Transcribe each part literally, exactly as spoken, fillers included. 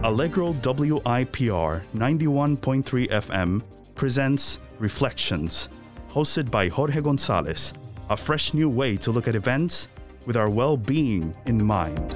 Allegro W I P R ninety-one point three F M presents Reflections, hosted by Jorge Gonzalez, a fresh new way to look at events with our well-being in mind.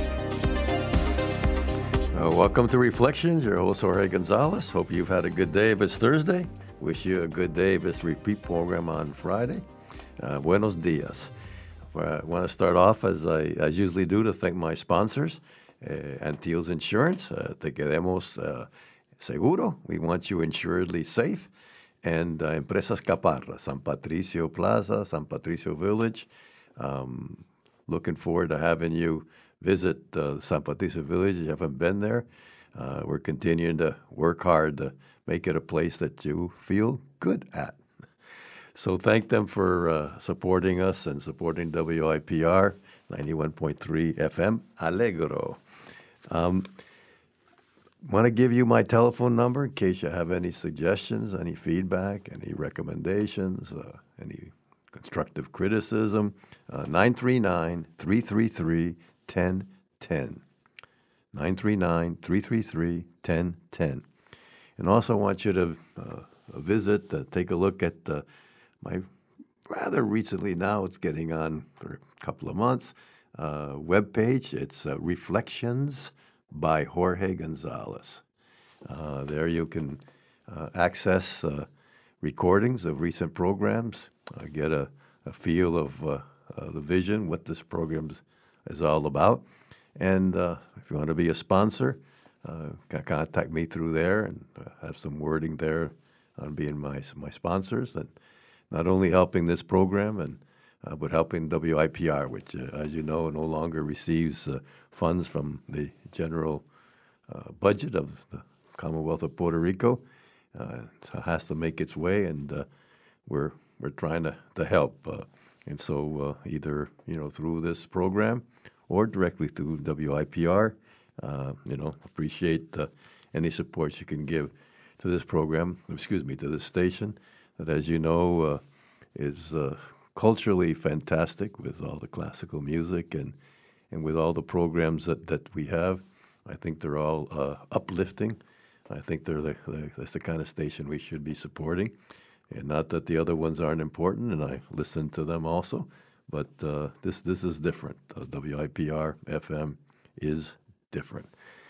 Uh, welcome to Reflections. Your host, Jorge Gonzalez. Hope you've had a good day if it's Thursday. Wish you a good day if it's repeat program on Friday. Uh, buenos dias. I want to start off, as I as usually do, to thank my sponsors. Uh, Antilles Insurance, uh, Te Queremos uh, Seguro. We want you insuredly safe. And uh, Empresas Caparra, San Patricio Plaza, San Patricio Village. Um, looking forward to having you visit uh, San Patricio Village if you haven't been there. Uh, we're continuing to work hard to make it a place that you feel good at. So thank them for uh, supporting us and supporting W I P R ninety-one point three F M, Allegro. Um, want to give you my telephone number in case you have any suggestions, any feedback, any recommendations, uh, any constructive criticism. Uh, nine three nine, three three three, one zero one zero. nine three nine, three three three, one zero one zero. And also want you to uh, visit, uh, take a look at uh, my rather recently, now it's getting on for a couple of months, uh, webpage. It's uh, Reflections by Jorge Gonzalez. Uh, there you can uh, access uh, recordings of recent programs, uh, get a, a feel of uh, uh, the vision, what this program is all about. And uh, if you want to be a sponsor, uh, contact me through there and uh, have some wording there on being my my sponsors, and not only helping this program, and uh, but helping W I P R, which, uh, as you know, no longer receives uh, funds from the general uh, budget of the Commonwealth of Puerto Rico. Uh, so it has to make its way, and uh, we're we're trying to, to help. Uh, and so uh, either, you know, through this program or directly through W I P R, uh, you know, appreciate uh, any support you can give to this program, excuse me, to this station, that, as you know, uh, is uh, culturally fantastic with all the classical music and, and with all the programs that, that we have. I think they're all uh, uplifting. I think they're the, the, that's the kind of station we should be supporting. And not that the other ones aren't important, and I listen to them also, but uh, this this is different. Uh, W I P R F M is different.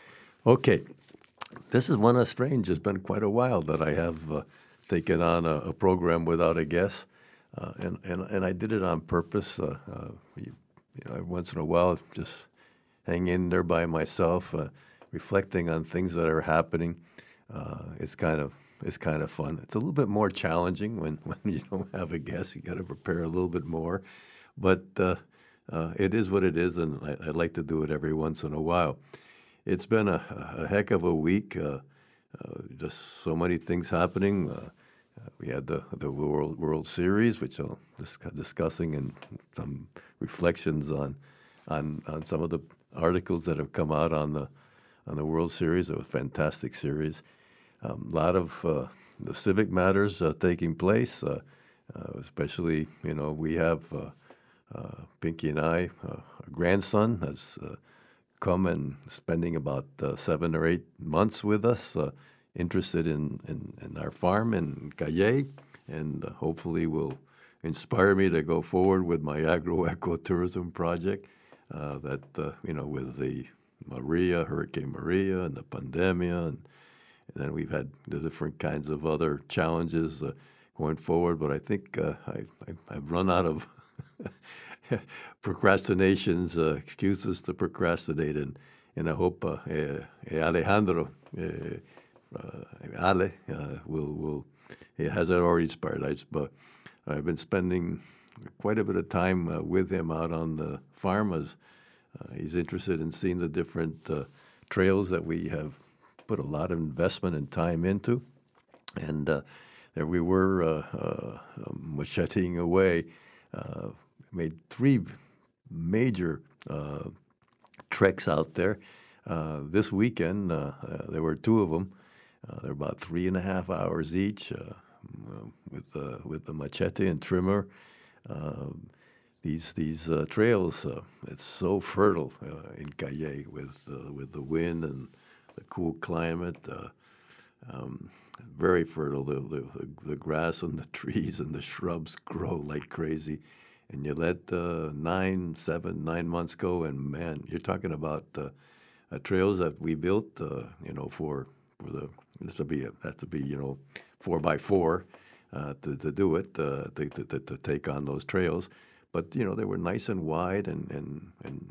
Okay, this is one of strange. It's been quite a while that I have uh, taken on a, a program without a guest, uh, and, and and I did it on purpose. Uh, uh, you, you know, once in a while, just hang in there by myself, uh, reflecting on things that are happening. Uh, it's kind of it's kind of fun. It's a little bit more challenging when, when you don't have a guest. You got to prepare a little bit more, but uh, uh, it is what it is, and I, I like to do it every once in a while. It's been a, a heck of a week. Uh, uh, just so many things happening. Uh, uh, we had the the World World Series, which I'll dis- discussing, and some reflections on on on some of the articles that have come out on the on the World Series. It was a fantastic series. A um, lot of uh, the civic matters uh, taking place, uh, uh, especially, you know, we have uh, uh, Pinky and I, uh, our grandson has uh, come and spending about uh, seven or eight months with us, uh, interested in, in, in our farm in Cayey, and uh, hopefully will inspire me to go forward with my agro-ecotourism project uh, that, uh, you know, with the Maria, Hurricane Maria, and the pandemic, and And then we've had the different kinds of other challenges uh, going forward. But I think uh, I, I, I've run out of procrastinations, uh, excuses to procrastinate. And, and I hope uh, eh, Alejandro, eh, uh, Ale, uh, will, will he has it already inspired. I, but I've been spending quite a bit of time uh, with him out on the farm, as uh, he's interested in seeing the different uh, trails that we have put a lot of investment and time into. And uh, there we were uh, uh, macheting away, uh, made three major uh, treks out there. Uh, this weekend, uh, uh, there were two of them. Uh, they're about three and a half hours each uh, with, uh, with the machete and trimmer. Uh, these these uh, trails, uh, it's so fertile uh, in Cayey with uh, with the wind and the cool climate. Uh, um, very fertile. The, the the grass and the trees and the shrubs grow like crazy. And you let uh, nine, seven, nine months go, and man, you're talking about uh, uh, trails that we built, uh, you know, for for the this to be a, has to be you know four by four uh, to to do it uh, to, to to take on those trails, but you know they were nice and wide and and and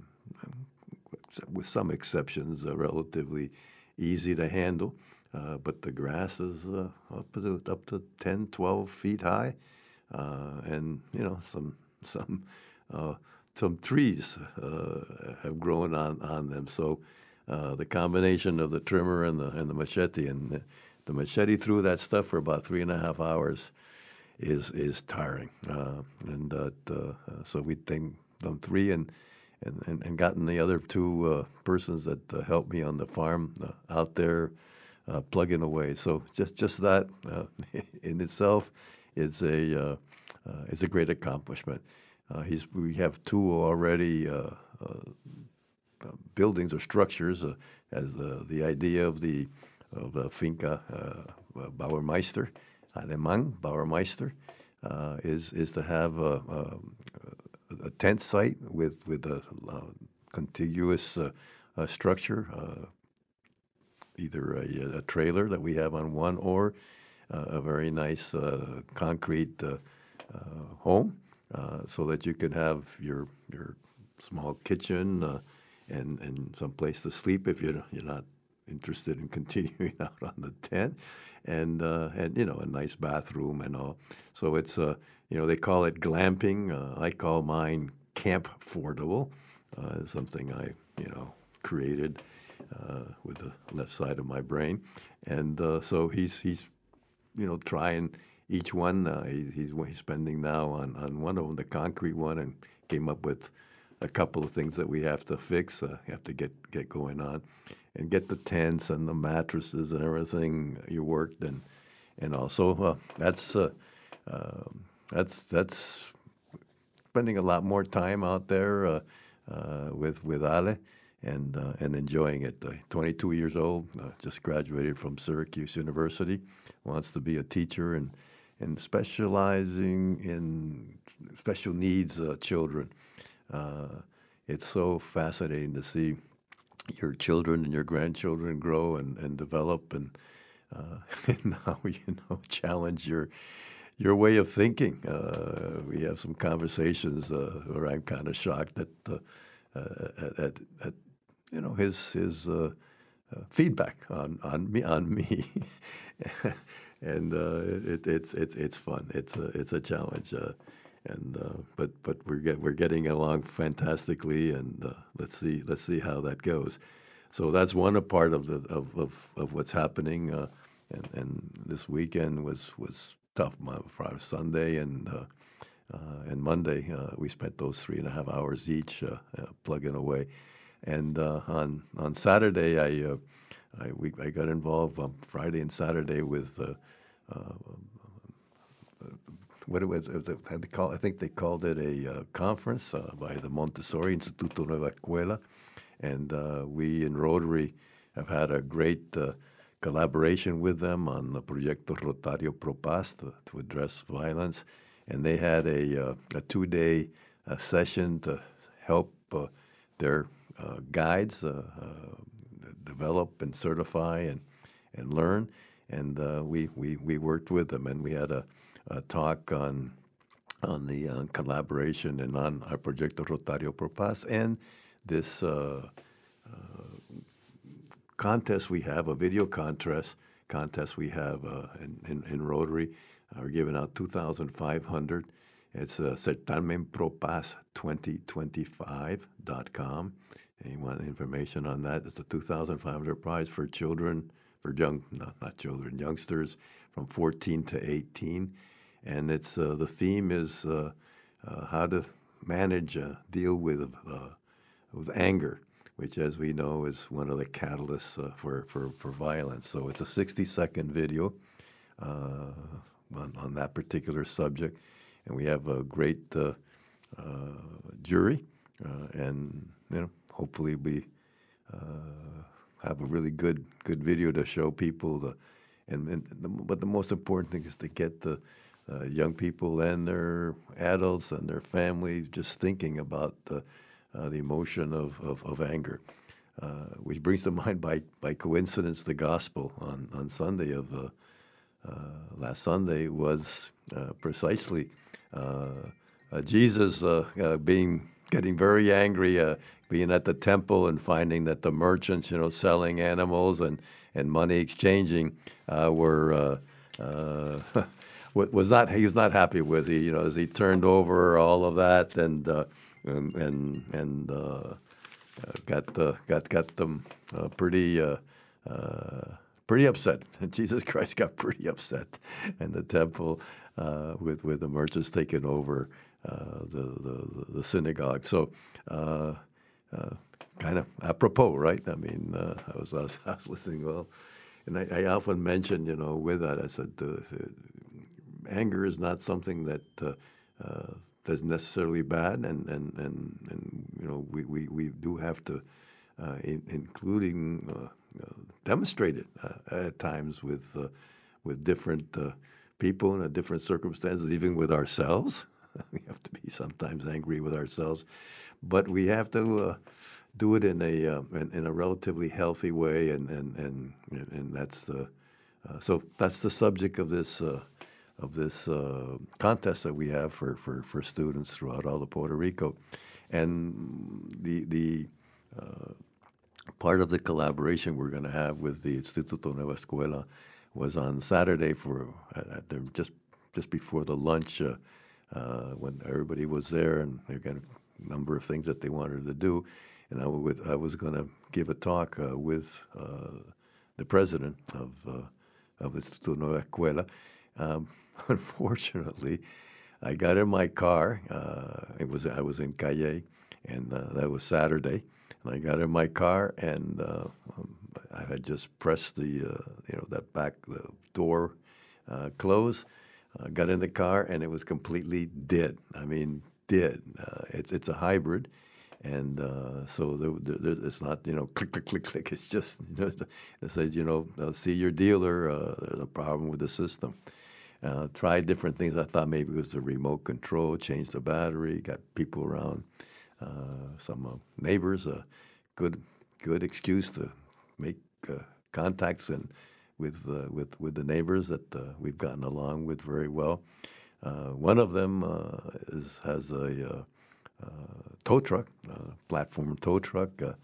with some exceptions, uh, relatively easy to handle. Uh, but the grass is uh, up to up to ten, twelve feet high, uh, and you know some some uh, some trees uh, have grown on, on them. So uh, the combination of the trimmer and the and the machete, and the, the machete through that stuff for about three and a half hours is is tiring. Uh, and uh, uh, so we think them three and. And, and, and gotten the other two uh, persons that uh, helped me on the farm uh, out there uh, plugging away. So just just that uh, in itself is a uh, uh, is a great accomplishment. Uh, he's we have two already uh, uh, buildings or structures uh, as uh, the idea of the of the finca uh, Bauermeister, Alemán Bauermeister, uh, is is to have a, a a tent site with with a uh, contiguous uh, uh, structure, uh, either a, a trailer that we have on one or uh, a very nice uh, concrete uh, uh, home, uh, so that you can have your your small kitchen uh, and and some place to sleep if you're you're not interested in continuing out on the tent, and uh, and you know a nice bathroom and all. So it's uh, you know they call it glamping. Uh, I call mine camp-fordable. Uh, something I you know created uh, with the left side of my brain, and uh, so he's he's you know trying each one. Uh, he, he's he's spending now on on one of them, the concrete one, and came up with a couple of things that we have to fix. Uh, have to get get going on. And get the tents and the mattresses and everything you worked and and also uh, that's uh, uh, that's that's spending a lot more time out there uh, uh, with with Ale and uh, and enjoying it. Uh, twenty-two years old, uh, just graduated from Syracuse University, wants to be a teacher and and specializing in special needs uh, children. Uh, it's so fascinating to see your children and your grandchildren grow and, and develop and, uh, and now, you know, challenge your your way of thinking. Uh, we have some conversations uh, where I'm kind of shocked at, uh, at, at, at, you know, his his uh, uh, feedback on, on me on me, and uh, it, it's it's it's fun. It's a it's a challenge. Uh, And uh, but but we're get, we're getting along fantastically, and uh, let's see let's see how that goes. So that's one a part of the of, of, of what's happening. Uh, and, and this weekend was was tough. Friday, Sunday, and uh, uh, and Monday uh, we spent those three and a half hours each uh, uh, plugging away. And uh, on on Saturday I uh, I we I got involved on Friday and Saturday with. Uh, uh, What it was, it was they call, I think they called it a uh, conference uh, by the Montessori Instituto Nueva Escuela, and uh, we in Rotary have had a great uh, collaboration with them on the Proyecto Rotario Pro Paz to, to address violence, and they had a uh, a two-day uh, session to help uh, their uh, guides uh, uh, develop and certify and and learn, and uh, we we we worked with them, and we had a Uh, talk on on the uh, collaboration and on our Proyecto Rotario Pro Paz and this uh, uh, contest we have, a video contest contest we have uh, in, in, in Rotary. Uh, we're giving out two thousand five hundred. It's uh, certamen pro paz twenty twenty-five dot com. And you want information on that? It's a two thousand five hundred prize for children, for young, not, not children, youngsters from fourteen to eighteen. And it's uh, the theme is uh, uh, how to manage, uh, deal with uh, with anger, which, as we know, is one of the catalysts uh, for, for, for violence. So it's a sixty-second video uh, on, on that particular subject, and we have a great uh, uh, jury, uh, and you know, hopefully we uh, have a really good good video to show people. The, and, and the, but the most important thing is to get the uh, young people and their adults and their families just thinking about the, uh, the emotion of, of, of anger. Uh, which brings to mind, by, by coincidence, the gospel on, on Sunday of the uh, last Sunday was uh, precisely uh, uh, Jesus uh, uh, being getting very angry, uh, being at the temple and finding that the merchants, you know, selling animals and, and money exchanging uh, were uh, uh, was not he was not happy with. He, you know, as he turned over all of that and uh, and and, and uh, Uh, got uh, got got them uh, pretty uh, uh, pretty upset. And Jesus Christ got pretty upset, and the temple uh, with with the merchants taking over uh, the, the the synagogue. So, uh, uh, kind of apropos, right? I mean, uh, I was I was, I was listening well, and I, I often mention, you know, with that, I said, uh, anger is not something that. Uh, uh, That's necessarily bad, and and, and, and you know we, we, we do have to, uh, in, including uh, uh, demonstrate it uh, at times with uh, with different uh, people and different circumstances, even with ourselves. We have to be sometimes angry with ourselves, but we have to uh, do it in a uh, in, in a relatively healthy way, and and and, and that's the uh, so that's the subject of this. Uh, of this uh, contest that we have for, for, for students throughout all of Puerto Rico. And the the uh, part of the collaboration we're going to have with the Instituto Nueva Escuela was on Saturday for at, at the, just just before the lunch uh, uh, when everybody was there, and they got a number of things that they wanted to do. And I, would, I was going to give a talk uh, with uh, the president of, uh, of Instituto Nueva Escuela. Um, unfortunately, I got in my car. Uh, it was I was in Calle, and uh, that was Saturday. And I got in my car, and uh, um, I had just pressed the uh, you know that back the door uh, close. Uh, got in the car, and it was completely dead. I mean, dead. Uh, it's it's a hybrid. And uh, so there, there, it's not, you know, click, click, click, click. It's just, you know, it says, you know, uh, see your dealer. Uh, there's a problem with the system. Uh, tried different things. I thought maybe it was the remote control, changed the battery, got people around, uh, some uh, neighbors. A good, good excuse to make uh, contacts and with uh, with with the neighbors that uh, we've gotten along with very well. Uh, one of them uh, is has a uh, uh, tow truck, uh, platform tow truck. Uh,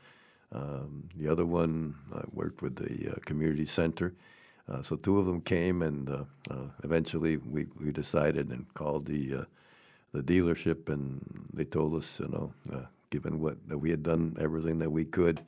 um, the other one, I worked with the uh, community center. Uh, so two of them came, and uh, uh, eventually we, we decided and called the uh, the dealership, and they told us, you know, uh, given what that we had done everything that we could,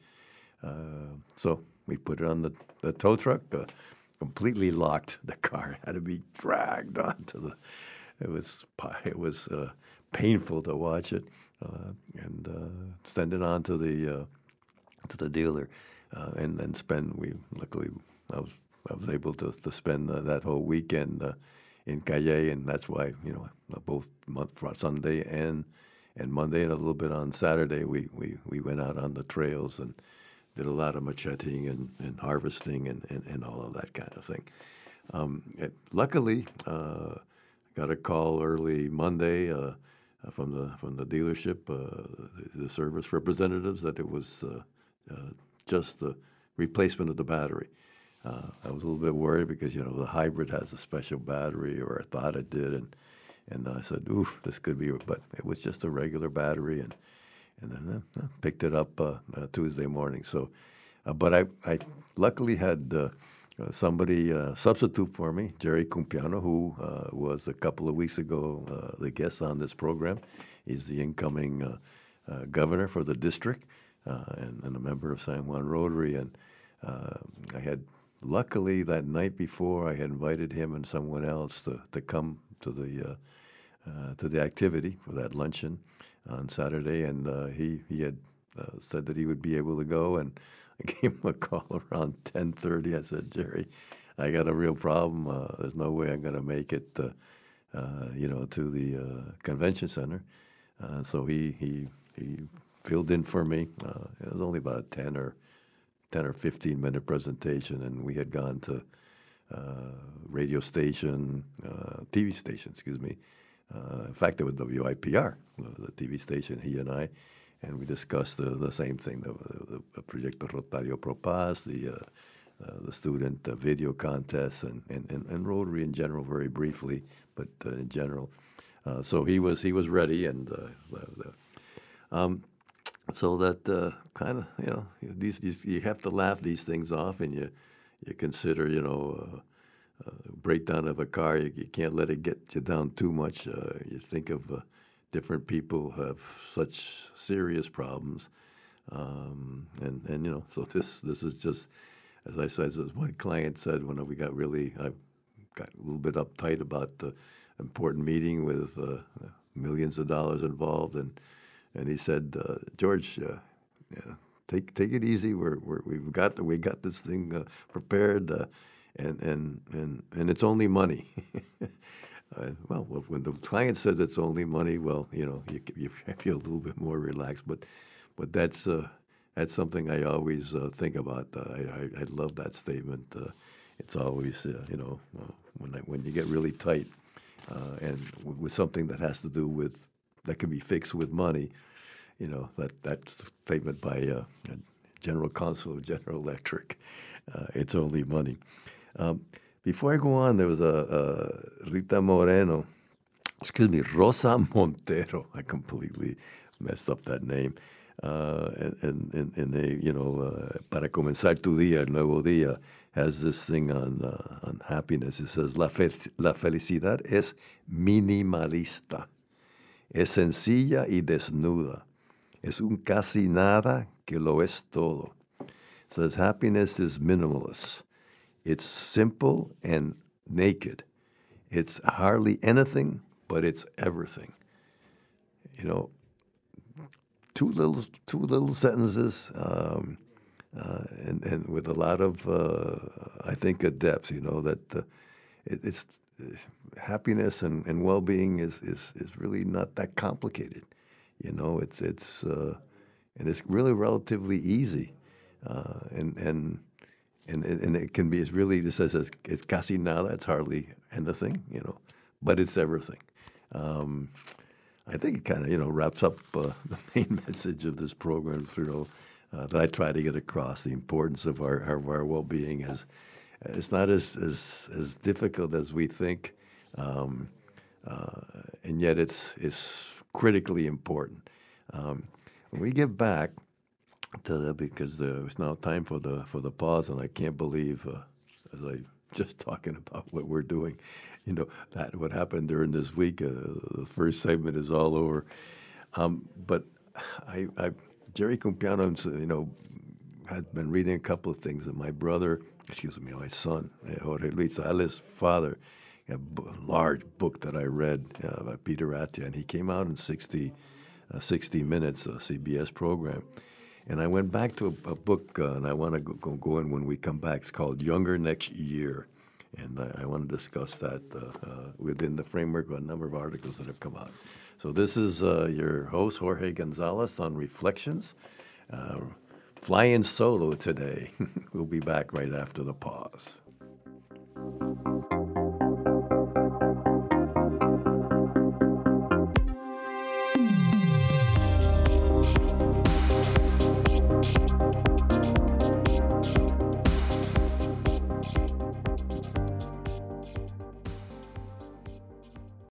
uh, so we put it on the, the tow truck, uh, completely locked. The car had to be dragged onto the. It was it was uh, painful to watch it, uh, and uh, send it on to the uh, to the dealer, uh, and then spend. We luckily I was. I was able to, to spend uh, that whole weekend uh, in Calle, and that's why, you know, both month, Sunday and and Monday and a little bit on Saturday, we, we, we went out on the trails and did a lot of macheting and, and harvesting and, and, and all of that kind of thing. Um, it, luckily, uh, I got a call early Monday uh, from the from the dealership, uh, the, the service representatives, that it was uh, uh, just the replacement of the battery. Uh, I was a little bit worried because, you know, the hybrid has a special battery, or I thought it did, and and I said, oof, this could be, but it was just a regular battery, and and then uh, picked it up uh, uh, Tuesday morning. So, uh, but I, I luckily had uh, uh, somebody uh, substitute for me, Jerry Cumpiano, who uh, was a couple of weeks ago uh, the guest on this program. He's the incoming uh, uh, governor for the district uh, and, and a member of San Juan Rotary, and uh, I had. Luckily, that night before, I had invited him and someone else to, to come to the uh, uh, to the activity for that luncheon on Saturday, and uh, he he had uh, said that he would be able to go, and I gave him a call around ten thirty. I said, Jerry, I got a real problem. Uh, there's no way I'm going to make it, uh, uh, you know, to the uh, convention center. Uh, so he he he filled in for me. Uh, it was only about ten or ten or fifteen minute presentation, and we had gone to uh, radio station, uh, T V station, excuse me. Uh, in fact, it was W I P R, the T V station, he and I, and we discussed the, the same thing, the, the, the Proyecto Rotario Pro Paz, the, uh, uh, the student uh, video contest, and, and, and, and Rotary in general, very briefly, but uh, in general. Uh, so he was he was ready, and uh, the, the, um, so that uh, kind of, you know, these, these you have to laugh these things off, and you you consider, you know, uh, uh, breakdown of a car, you, you can't let it get you down too much. Uh, you think of uh, different people who have such serious problems, um, and and you know, so this this is just, as I said, as one client said when we got really, I got a little bit uptight about the important meeting with uh, millions of dollars involved, and and he said, uh, George, uh, yeah, take take it easy. We're, we're we've got we got this thing uh, prepared, uh, and and and and it's only money. uh, well, when the client says it's only money, well, you know, you, you feel a little bit more relaxed. But but that's uh, that's something I always uh, think about. Uh, I, I I love that statement. Uh, it's always uh, you know uh, when I, when you get really tight, uh, and w- with something that has to do with that can be fixed with money. You know, that, that statement by uh, General Counsel of General Electric, uh, it's only money. Um, before I go on, there was a, a Rita Moreno, excuse me, Rosa Montero. I completely messed up that name. Uh, and, and, and they, you know, uh, para comenzar tu día, el nuevo día, has this thing on uh, on happiness. It says, la, fe- la felicidad es minimalista. Es sencilla y desnuda. Es un casi nada que lo es todo. It says happiness is minimalist. It's simple and naked. It's hardly anything, but it's everything. You know, two little two little sentences, um, uh, and and with a lot of uh, I think a depth. You know that uh, it, it's. Uh, happiness and, and well-being is, is, is really not that complicated. You know, it's it's uh, and it's really relatively easy, uh, and and and and it can be. It's really it says it's, it's casi nada. It's hardly anything. You know, but it's everything. Um, I think it kind of you know wraps up uh, the main message of this program. You know, uh, that I try to get across the importance of our of our well-being as. It's not as, as as difficult as we think, um, uh, and yet it's it's critically important. Um, when we get back to the, because the, it's now time for the for the pause, and I can't believe, uh, as I just talking about what we're doing, you know, that what happened during this week. Uh, the first segment is all over, um, but I, I Jerry Compiano, you know, had been reading a couple of things, and my brother. Excuse me, my son, Jorge Luis Ali's father, a b- large book that I read uh, by Peter Attia, and he came out in sixty, uh, sixty minutes, a C B S program. And I went back to a, a book, uh, and I want to go, go, go in when we come back. It's called Younger Next Year, and I, I want to discuss that uh, uh, within the framework of a number of articles that have come out. So this is uh, your host, Jorge Gonzalez, on Reflections. Uh, Flying solo today. We'll be back right after the pause.